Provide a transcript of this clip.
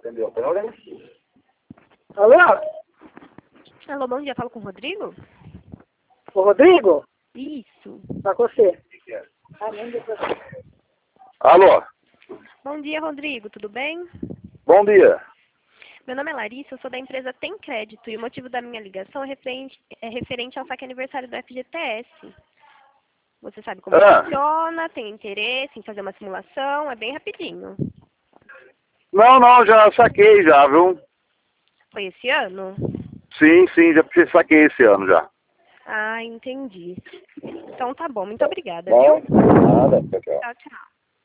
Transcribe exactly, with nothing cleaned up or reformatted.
Entendeu? Alô? Alô, bom dia. Falo com o Rodrigo? O Rodrigo? Isso. Tá com você. Alô? Bom dia, Rodrigo. Tudo bem? Bom dia. Meu nome é Larissa, eu sou da empresa Tem Crédito e o motivo da minha ligação é referente, é referente ao saque aniversário do F G T S. Você sabe como Ah. funciona, tem interesse em fazer uma simulação, é bem rapidinho. Não, não, já saquei já, viu? Foi esse ano? Sim, sim, já saquei esse ano já. Ah, entendi. Então tá bom, muito obrigada, Bom, viu? nada, tchau, tchau. Tchau, tchau.